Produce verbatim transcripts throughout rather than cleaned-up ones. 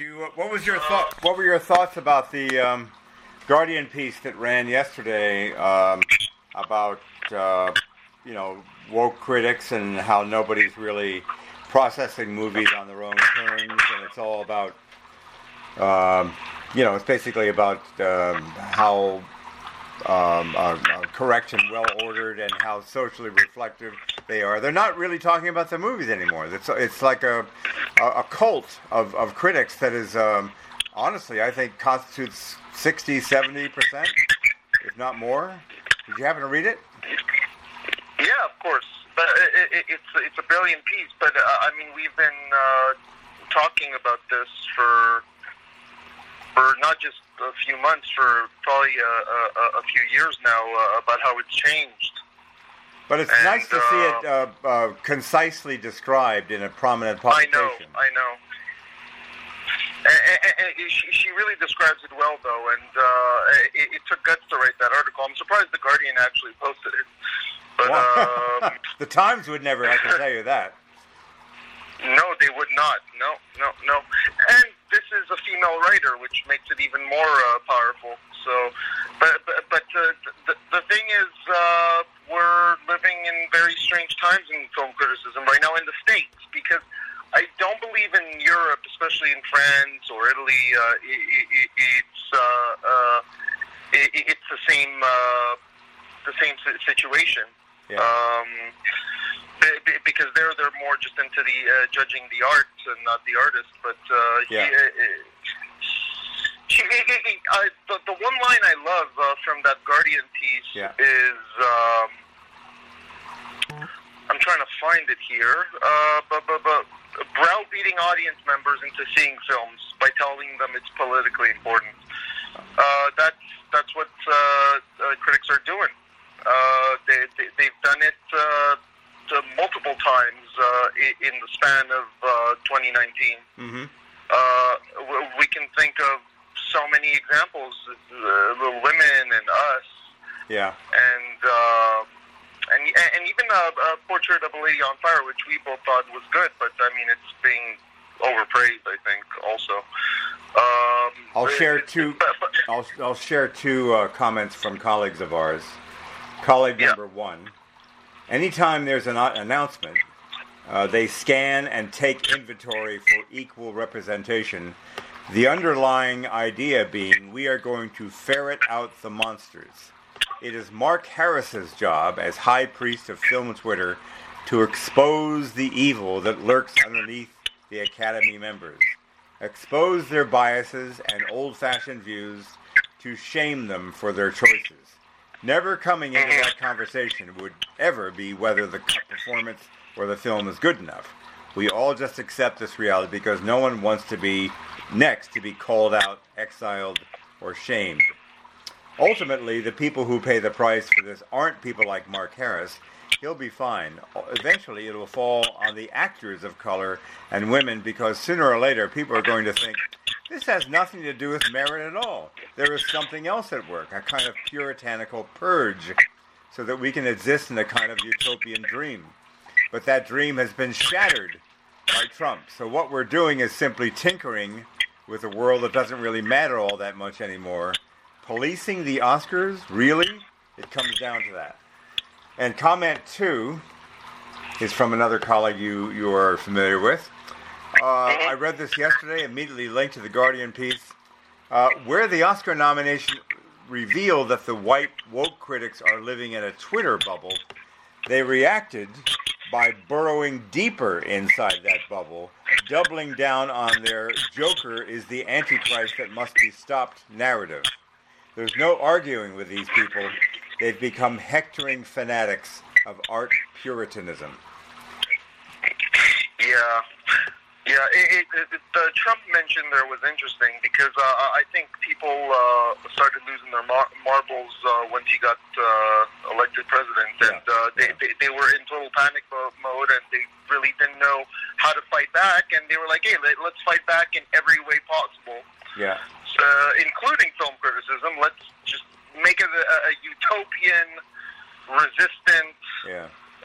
you? What was your thought? What were your thoughts about the um, Guardian piece that ran yesterday um, about uh, you know woke critics and how nobody's really processing movies on their own terms, and it's all about um, you know it's basically about um, how um, uh, uh, correct and well ordered and how socially reflective they are. They're not really talking about the movies anymore. It's it's like a a, a cult of, of critics that is um, honestly I think constitutes sixty, seventy percent, if not more. Did you happen to read it? Yeah, of course. But it, it, it's it's a brilliant piece. But uh, I mean, we've been uh, talking about this for for not just a few months, for probably a, a, a few years now, uh, about how it's changed. But it's and, nice to uh, see it uh, uh, concisely described in a prominent publication. I know, I know. And, and, and she, she really describes it well, though, and uh, it, it took guts to write that article. I'm surprised The Guardian actually posted it. But Wow. um, The Times would never, I can tell you that. no, they would not. No, no, no. And this is a female writer, which makes it even more uh, powerful. So, but but, but uh, the, the thing is, uh, we're living in very strange times in film criticism right now in the States, because I don't believe in Europe, especially in France or Italy. Uh, it, it, it's uh, uh, it, it's the same uh, the same situation. Yeah. Um, b- because they're they're more just into the uh, judging the arts and not the artist. But uh, Yeah. he, uh, she, uh, the the one line I love uh, from that Guardian piece Yeah. is. Um, I'm trying to find it here, uh, but, but, but browbeating audience members into seeing films by telling them it's politically important. Uh, that's that's what uh, uh, critics are doing. Uh, they, they they've done it uh, to multiple times uh, in the span of uh, twenty nineteen. Mm-hmm. Uh, we can think of so many examples: uh, Little Women and Us. Yeah. And. Uh, And, and even a, a Portrait of a Lady on Fire, which we both thought was good, but I mean, it's being overpraised, I think, also. Um, I'll share it, two. But, but, I'll I'll share two uh, comments from colleagues of ours. Colleague Yeah. number one: anytime there's an a- announcement, uh, they scan and take inventory for equal representation. The underlying idea being, we are going to ferret out the monsters. It is Mark Harris's job as High Priest of Film Twitter to expose the evil that lurks underneath the Academy members, expose their biases and old-fashioned views, to shame them for their choices. Never coming into that conversation would ever be whether the performance or the film is good enough. We all just accept this reality because no one wants to be next to be called out, exiled, or shamed. Ultimately, the people who pay the price for this aren't people like Mark Harris. He'll be fine. Eventually, it will fall on the actors of color and women, because sooner or later, people are going to think, this has nothing to do with merit at all. There is something else at work, a kind of puritanical purge, so that we can exist in a kind of utopian dream. But that dream has been shattered by Trump. So what we're doing is simply tinkering with a world that doesn't really matter all that much anymore. Policing the Oscars? Really? It comes down to that. And comment two is from another colleague you, you are familiar with. Uh, I read this yesterday, immediately linked to the Guardian piece, uh, where the Oscar nomination revealed that the white woke critics are living in a Twitter bubble. They reacted by burrowing deeper inside that bubble, doubling down on their Joker is the Antichrist that must be stopped narrative. There's no arguing with these people. They've become hectoring fanatics of art puritanism. yeah. Yeah, it, it, it, the Trump mention there was interesting, because uh, I think people uh, started losing their mar- marbles uh, once he got uh, elected president, Yeah. and uh, they, Yeah. they they were in total panic mode, and they really didn't know how to fight back, and they were like, hey, let, let's fight back in every way possible. Yeah. Uh, including film criticism. Let's just make it a, a utopian, resistant, Yeah.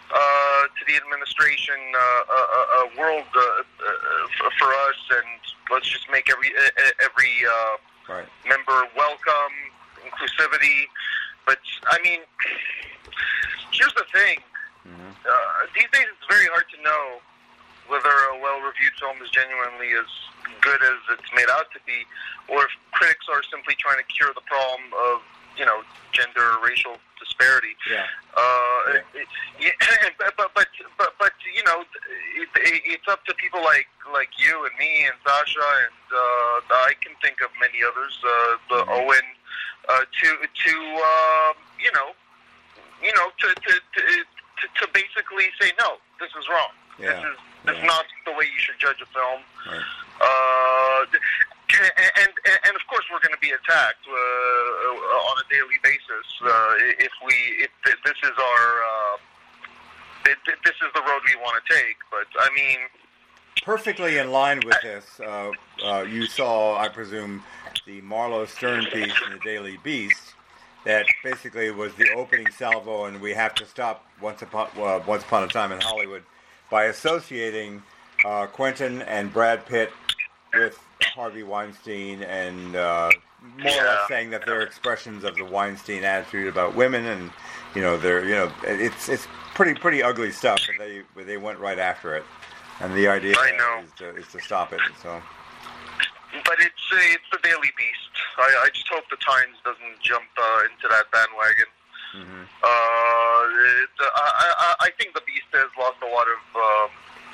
uh, to the administration, uh, a, a, a world uh, uh, for us, and let's just make every every uh, right. member welcome, inclusivity. But I mean, here's the thing: mm-hmm. uh, these days it's very hard to know whether a well-reviewed film is genuinely as good as it's made out to be, or if critics are simply trying to cure the problem of, you know, gender or racial disparity. Yeah. Uh, yeah. It, but, but, but, but, but, you know, it, it, it's up to people like, like you and me and Sasha, and uh, I can think of many others, uh, the mm-hmm. Owen, uh, to, to uh, you know, you know, to, to, to, to, to basically say, no, this is wrong. Yeah. This is this yeah. is not the way you should judge a film. Right. Uh, and, and and of course we're going to be attacked uh, on a daily basis uh, if we if this is our uh, this is the road we want to take. But I mean, perfectly in line with this, uh, uh, you saw, I presume, the Marlo Stern piece in the Daily Beast that basically was the opening salvo, and we have to stop once upon uh, once upon a time in Hollywood by associating uh, Quentin and Brad Pitt with Harvey Weinstein, and uh, more yeah. or less saying that they're expressions of the Weinstein attitude about women, and you know, they're you know, it's it's pretty pretty ugly stuff. But they but they went right after it, and the idea is to, is to stop it. So, but it's uh, it's the Daily Beast. I, I just hope the Times doesn't jump uh, into that bandwagon. Mm-hmm. Uh, it, I, I I think the Beast has lost a lot of. Um,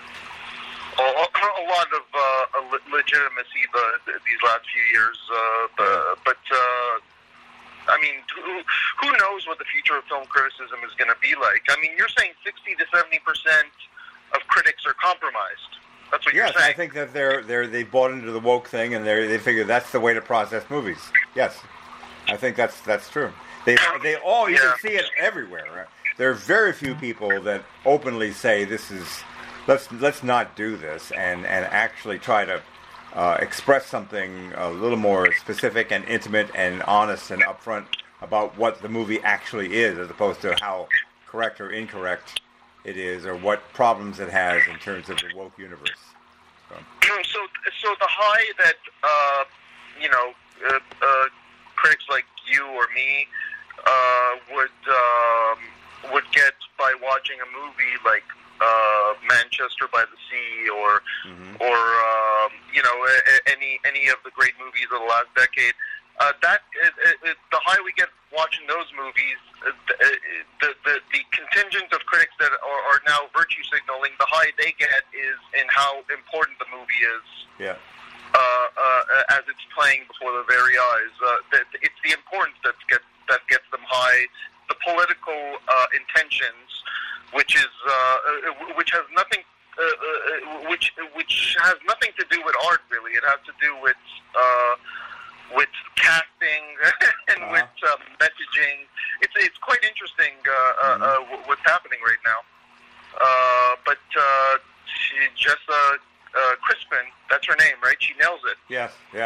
A, a lot of uh, legitimacy the, the, these last few years, uh, but, but uh, I mean, who, who knows what the future of film criticism is going to be like? I mean, you're saying sixty to seventy percent of critics are compromised. That's what yes, you're saying. I think that they're they're they bought into the woke thing, and they they figure that's the way to process movies. Yes, I think that's that's true. They they all you yeah. can see it everywhere. Right? There are very few people that openly say this is. Let's let's not do this, and, and actually try to uh, express something a little more specific and intimate and honest and upfront about what the movie actually is, as opposed to how correct or incorrect it is, or what problems it has in terms of the woke universe. So, so, so the high that uh, you know uh, uh, critics like you or me uh, would um, would get by watching a movie like. Uh, Manchester by the Sea, or mm-hmm. or um, you know a, any any of the great movies of the last decade. Uh, that it, it, the high we get watching those movies, uh, the, the the contingent of critics that are, are now virtue signaling, the high they get is in how important the movie is. Yeah. Uh, uh, as it's playing before their very eyes, uh, that it's the importance that gets that gets them high. The political uh, intentions. Which is uh, which has nothing uh, uh, which which has nothing to do with art, really. It has to do with uh, with casting and uh-huh. with uh, messaging. It's it's quite interesting uh, mm-hmm. uh, uh, what's happening right now. Uh, but uh, she, Jessa uh, Crispin, that's her name, right? She nails it. Yes. Yeah.